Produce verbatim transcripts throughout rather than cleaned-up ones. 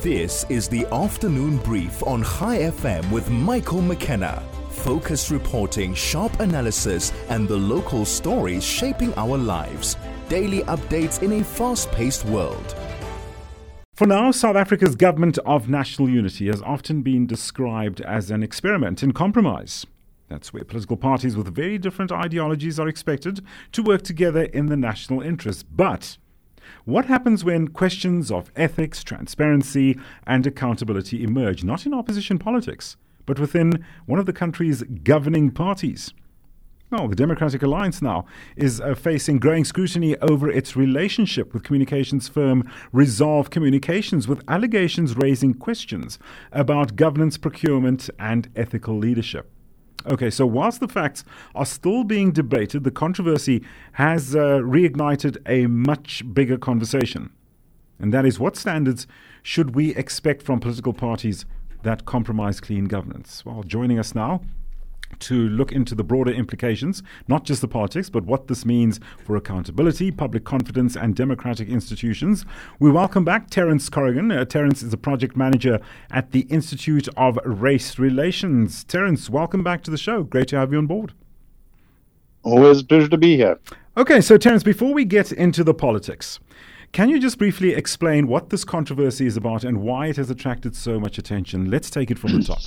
This is the Afternoon Brief on Chai F M with Michael McKenna. Focused reporting, sharp analysis, and the local stories shaping our lives. Daily updates in a fast-paced world. For now, South Africa's government of national unity has often been described as an experiment in compromise. That's where political parties with very different ideologies are expected to work together in the national interest. But what happens when questions of ethics, transparency, and accountability emerge, not in opposition politics, but within one of the country's governing parties? Well, the Democratic Alliance now is uh, facing growing scrutiny over its relationship with communications firm Resolve Communications, with allegations raising questions about governance, procurement, and ethical leadership. Okay, so whilst the facts are still being debated, the controversy has uh, reignited a much bigger conversation. And that is, what standards should we expect from political parties that compromise clean governance? Well, joining us now to look into the broader implications, not just the politics, but what this means for accountability, public confidence, and democratic institutions. We welcome back Terence Corrigan. Uh, Terence is a project manager at the Institute of Race Relations. Terence, welcome back to the show. Great to have you on board. Always a pleasure to be here. Okay, so Terence, before we get into the politics, can you just briefly explain what this controversy is about and why it has attracted so much attention? Let's take it from the top.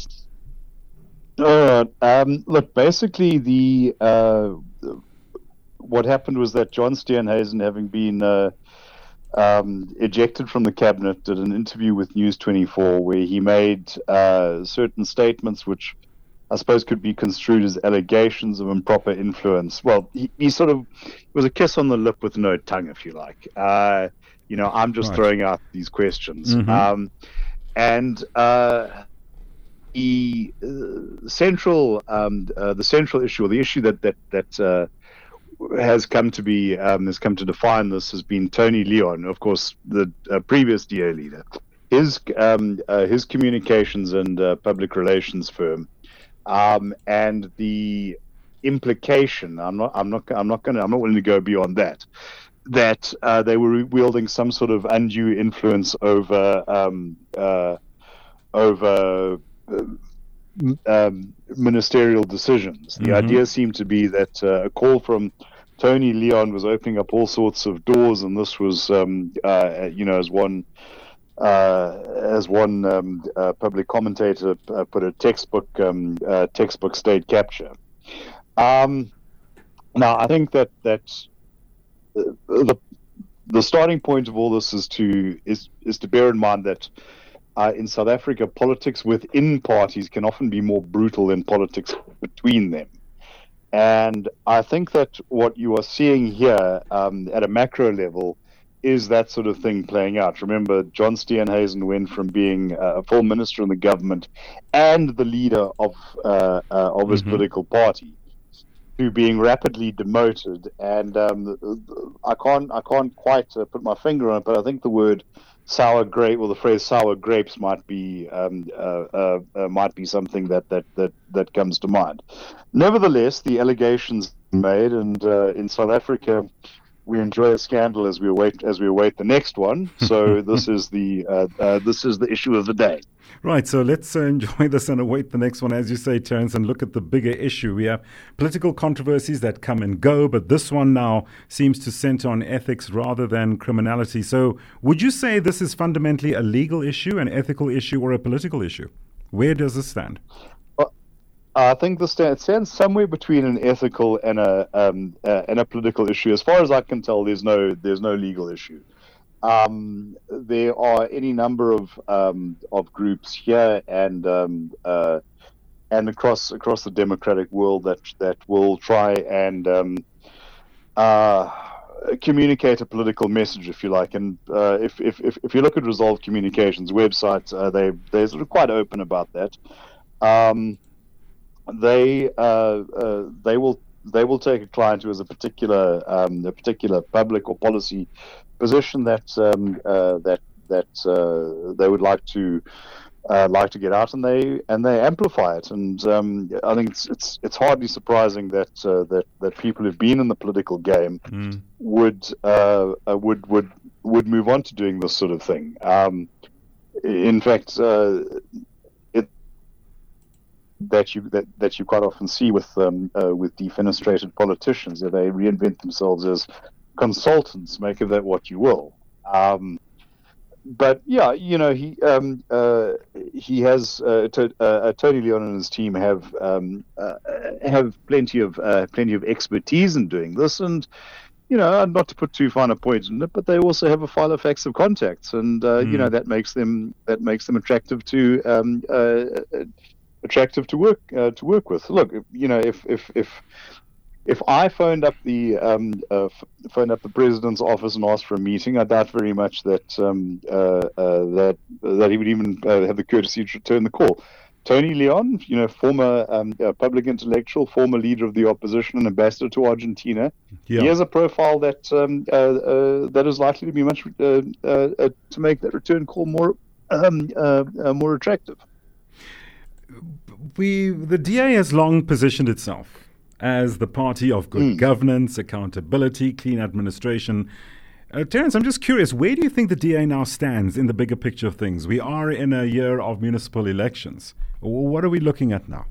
All right. Um, look, basically, the uh, what happened was that John Steenhuisen, having been uh, um, ejected from the cabinet, did an interview with News twenty-four where he made uh, certain statements which I suppose could be construed as allegations of improper influence. Well, he, he sort of it was a kiss on the lip with no tongue, if you like. Uh, you know, I'm just right. throwing out these questions. Mm-hmm. Um, and uh, The uh, central, um, uh, the central issue, or the issue that that that uh, has come to be um, has come to define this has been Tony Leon, of course, the uh, previous D A leader. His um, uh, his communications and uh, public relations firm, um, and the implication. I'm not. I'm not. I'm not going. I'm not willing to go beyond that. That uh, they were wielding some sort of undue influence over um, uh, over. Um, ministerial decisions. The mm-hmm. idea seemed to be that uh, a call from Tony Leon was opening up all sorts of doors, and this was, um, uh, you know, as one uh, as one um, uh, public commentator uh, put it, textbook um, uh, textbook state capture. Um, now, I think that that uh, the the starting point of all this is to is is to bear in mind that. Uh, in South Africa, politics within parties can often be more brutal than politics between them. And I think that what you are seeing here um, at a macro level is that sort of thing playing out. Remember, John Steenhuisen went from being uh, a full minister in the government and the leader of uh, uh, of his mm-hmm. political party to being rapidly demoted. And um, I can't I can't quite uh, put my finger on it, but I think the word sour grape, or the phrase "sour grapes" might be um, uh, uh, uh, might be something that, that, that, that comes to mind. Nevertheless, the allegations made, and uh, in South Africa, we enjoy a scandal as we await as we await the next one. So this is the uh, uh, this is the issue of the day. Right, so let's uh, enjoy this and await the next one, as you say, Terence, and look at the bigger issue. We have political controversies that come and go, but this one now seems to center on ethics rather than criminality. So would you say this is fundamentally a legal issue, an ethical issue, or a political issue? Where does this stand? Well, I think the stand, it stands somewhere between an ethical and a um, uh, and a political issue. As far as I can tell, there's no there's no legal issue. Um, there are any number of um, of groups here and um, uh, and across across the democratic world that that will try and um, uh, communicate a political message, if you like. And uh, if, if if if you look at Resolve Communications website, uh, they they're sort of quite open about that. Um, they uh, uh, they will they will take a client who has a particular um, a particular public or policy position that um, uh, that that uh, they would like to uh, like to get out, and they and they amplify it. And um, I think it's it's it's hardly surprising that uh, that that people who've been in the political game mm. would uh, uh, would would would move on to doing this sort of thing. Um, in fact, uh, it that you that, that you quite often see with um, uh, with defenestrated politicians, that they reinvent themselves as consultants. Make of that what you will. Um, but yeah, you know, he um, uh, he has uh, to, uh, Tony Leon and his team have um, uh, have plenty of uh, plenty of expertise in doing this, and you know, not to put too fine a point in it, but they also have a file of facts of contacts, and uh, mm. you know, that makes them that makes them attractive to um, uh, attractive to work uh, to work with. Look, you know, if if if if I phoned up the um, uh, phoned up the president's office and asked for a meeting, I doubt very much that um, uh, uh, that that he would even uh, have the courtesy to return the call. Tony Leon, you know, former um, uh, public intellectual, former leader of the opposition and ambassador to Argentina, yeah. he has a profile that um, uh, uh, that is likely to be much uh, uh, uh, to make that return call more um, uh, uh, more attractive. We the D A has long positioned itself as the party of good mm. governance, accountability, clean administration. Uh, Terence, I'm just curious, where do you think the D A now stands in the bigger picture of things? We are in a year of municipal elections. What are we looking at now?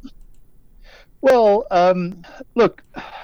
Well, um, look,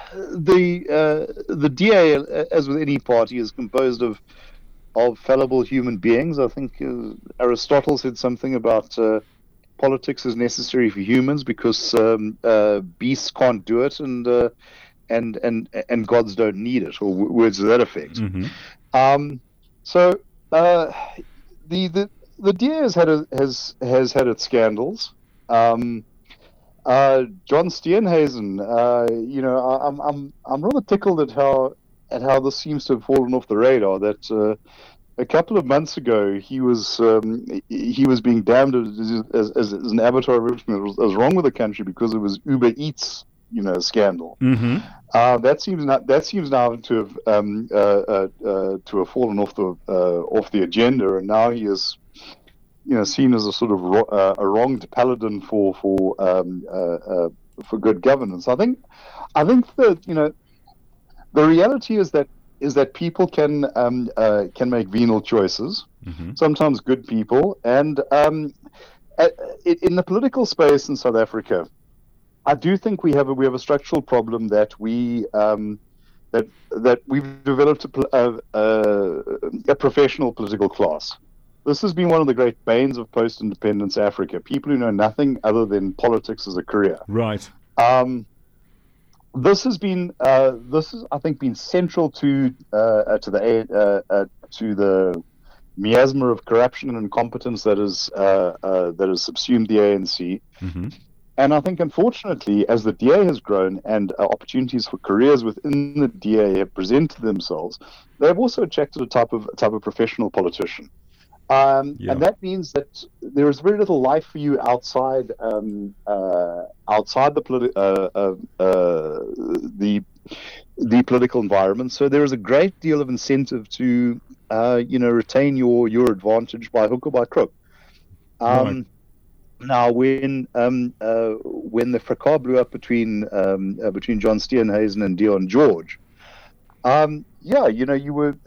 the uh, the D A, as with any party, is composed of of fallible human beings. I think uh, Aristotle said something about uh, politics is necessary for humans because um, uh, beasts can't do it, and uh, and and and gods don't need it, or w- words to that effect. Mm-hmm. Um, so uh, the the the D A has had a, has has had its scandals. Um, uh, John Steenhuisen, uh, you know, I, I'm I'm I'm rather tickled at how at how this seems to have fallen off the radar. That uh, a couple of months ago he was um, he was being damned as, as, as, as an avatar of everything that was, that was wrong with the country because it was Uber Eats, you know, scandal. Mm-hmm. Uh, that seems not that seems now to have um, uh, uh, uh, to have fallen off the uh, off the agenda, and now he is, you know, seen as a sort of ro- uh, a wronged paladin for for um, uh, uh, for good governance. I think I think that, you know, the reality is that is that people can um, uh, can make venal choices. Mm-hmm. Sometimes good people, and um, at, in the political space in South Africa, I do think we have a we have a structural problem that we um, that that we've developed a, a, a, a professional political class. This has been one of the great banes of post-independence Africa. People who know nothing other than politics as a career. Right. Um, this has been uh, this has I think been central to uh, to the uh, uh, to the miasma of corruption and incompetence that is uh, uh, that has subsumed the A N C. Mm-hmm. And I think, unfortunately, as the D A has grown and uh, opportunities for careers within the D A have presented themselves, they have also attracted a type of a type of professional politician. Um, yeah. And that means that there is very little life for you outside um, uh, outside the politi- uh, uh, uh, the the political environment. So there is a great deal of incentive to uh, you know retain your your advantage by hook or by crook. Um, right. Now, when um, uh, when the fracas blew up between um, uh, between John Steenhuisen and Deon George, um, yeah, you know, you were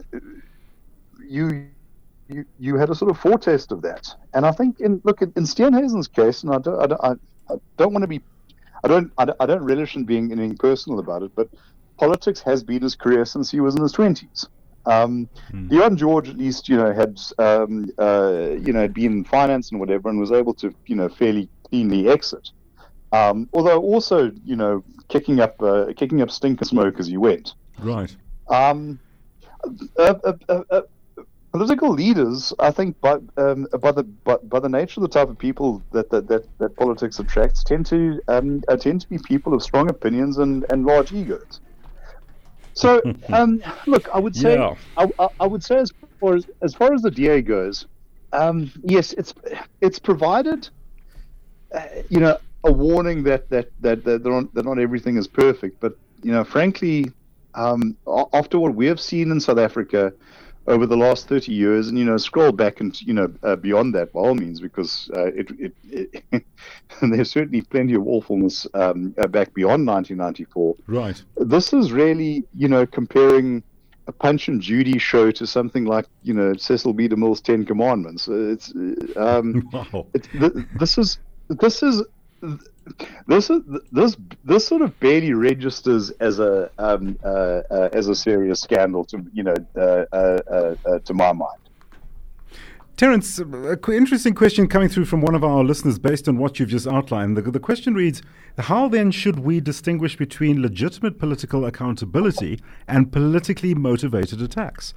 you you you had a sort of foretaste of that, and I think in look in, in Steenhuisen's case, and I don't I don't, I, I don't want to be I don't I don't, I don't relish in being anything personal about it, but politics has been his career since he was in his twenties. Um, hmm. Deon George, at least, you know, had um, uh, you know been in finance and whatever, and was able to, you know, fairly cleanly exit. Um, although also, you know, kicking up uh, kicking up stink and smoke as he went. Right. Um, uh, uh, uh, uh, political leaders, I think, by um, by the by, by the nature of the type of people that that, that, that politics attracts, tend to um, uh, tend to be people of strong opinions and, and large egos. So, um, look, I would say, yeah. I, I, I would say, as far as as far as the D A goes, um, yes, it's it's provided, uh, you know, a warning that that that that not, that not everything is perfect. But you know, frankly, um, after what we have seen in South Africa over the last thirty years, and you know, scroll back and you know uh, beyond that by all means, because uh, it, it, it there's certainly plenty of awfulness um, uh, back beyond nineteen ninety-four. Right. This is really, you know, comparing a Punch and Judy show to something like, you know, Cecil B. DeMille's Ten Commandments. It's um, wow. it, th- this is this is this is this this sort of barely registers as a um, uh, uh, as a serious scandal to you know uh, uh, uh, uh, to my mind. Terence, an interesting question coming through from one of our listeners based on what you've just outlined. The, the question reads, how then should we distinguish between legitimate political accountability and politically motivated attacks?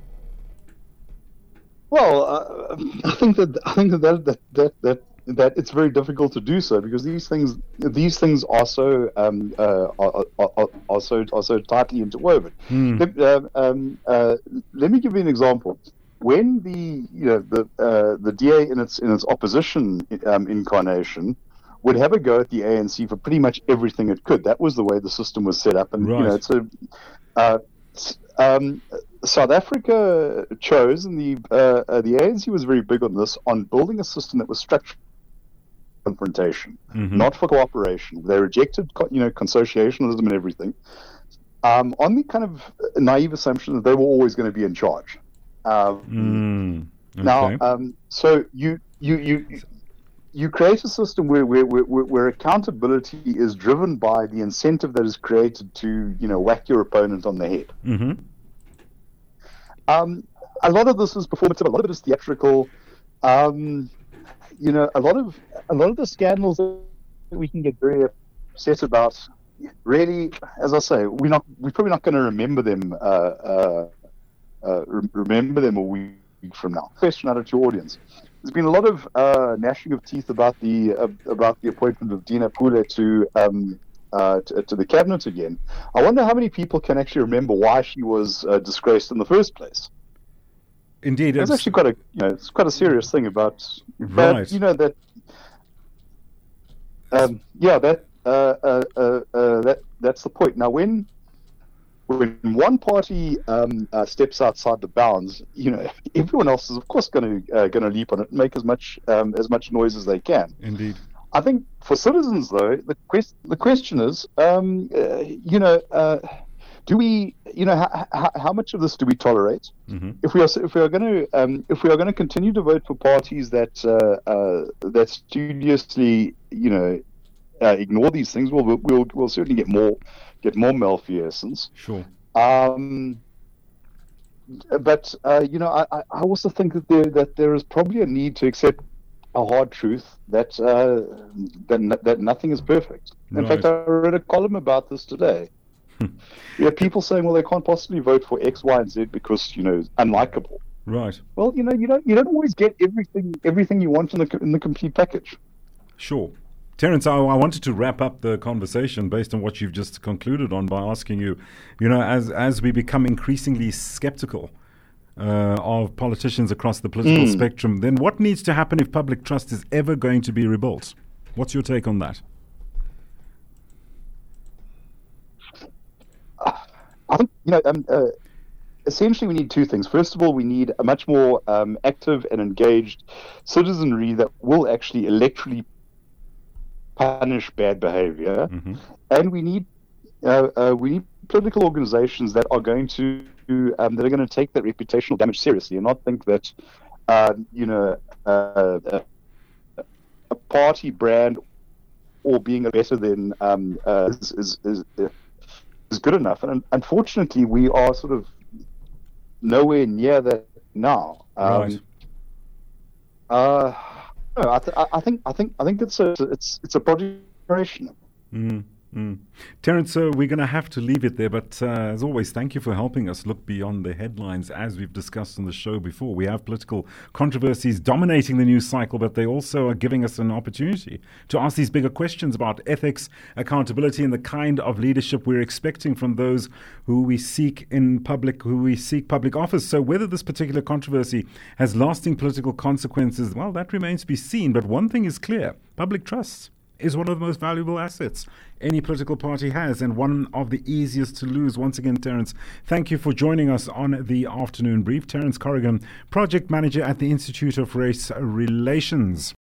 Well, uh, I think that I think that that, that that that it's very difficult to do so because these things these things are so um, uh, are, are, are so are so tightly interwoven. Hmm. Let, uh, um, uh, let me give you an example. When the you know the uh, the D A in its in its opposition um, incarnation would have a go at the A N C for pretty much everything it could. That was the way the system was set up, and right. you know it's a uh, um, South Africa chose, and the uh, uh, the A N C was very big on this, on building a system that was structured for confrontation, mm-hmm. not for cooperation. They rejected you know consociationism and everything, um, on the kind of naive assumption that they were always going to be in charge. Um, mm, okay. Now, um, so you you you you create a system where, where where where accountability is driven by the incentive that is created to you know whack your opponent on the head. Mm-hmm. Um, a lot of this is performative. A lot of it is theatrical. Um, you know, a lot of a lot of the scandals that we can get very upset about. Really, as I say, we're not we're probably not going to remember them. Uh, uh, Uh, remember them a week from now. Question out to your audience. There's been a lot of uh, gnashing of teeth about the uh, about the appointment of Dina Pule to, um, uh, to to the cabinet again. I wonder how many people can actually remember why she was uh, disgraced in the first place. Indeed, it's, it's actually quite a you know it's quite a serious thing about. Right. But, you know that. Um, yeah, that uh, uh, uh, uh, that that's the point. Now, when. When one party um, uh, steps outside the bounds, you know, everyone else is of course going to uh, going to leap on it and make as much um, as much noise as they can. Indeed. I think for citizens, though, the quest the question is, um, uh, you know, uh, do we, you know, how, how, how much of this do we tolerate? Mm-hmm. If we are if we are going to um, if we are going to continue to vote for parties that uh, uh, that studiously, you know, uh, ignore these things, we'll we'll we'll certainly get more. get more malfeasance. Sure. Um, but uh, you know, I, I also think that there that there is probably a need to accept a hard truth that uh, that that nothing is perfect. In right. fact, I read a column about this today. Yeah, people saying, well, they can't possibly vote for X, Y, and Z because you know it's unlikable. Right. Well, you know, you don't you don't always get everything everything you want in the in the complete package. Sure. Terence, I, I wanted to wrap up the conversation based on what you've just concluded on by asking you, you know, as as we become increasingly skeptical uh, of politicians across the political mm. spectrum, then what needs to happen if public trust is ever going to be rebuilt? What's your take on that? Uh, I think, you know, um, uh, essentially we need two things. First of all, we need a much more um, active and engaged citizenry that will actually electorally punish bad behavior, mm-hmm. and we need uh, uh, we need political organizations that are going to um, that are going to take that reputational damage seriously and not think that uh, you know uh, a party brand or being better than um, uh, is, is, is is good enough. And unfortunately, we are sort of nowhere near that now. Um, right. Uh, No, I, th- I think I think I think it's a it's it's a project. Mm, mm. Terence, uh, we're going to have to leave it there, but uh, as always, thank you for helping us look beyond the headlines. As we've discussed on the show before, we have political controversies dominating the news cycle, but they also are giving us an opportunity to ask these bigger questions about ethics, accountability, and the kind of leadership we're expecting from those who we seek in public, who we seek public office. So whether this particular controversy has lasting political consequences, well, that remains to be seen. But one thing is clear: public trust is one of the most valuable assets any political party has, and one of the easiest to lose. Once again, Terence, thank you for joining us on the afternoon brief. Terence Corrigan, Project Manager at the Institute of Race Relations.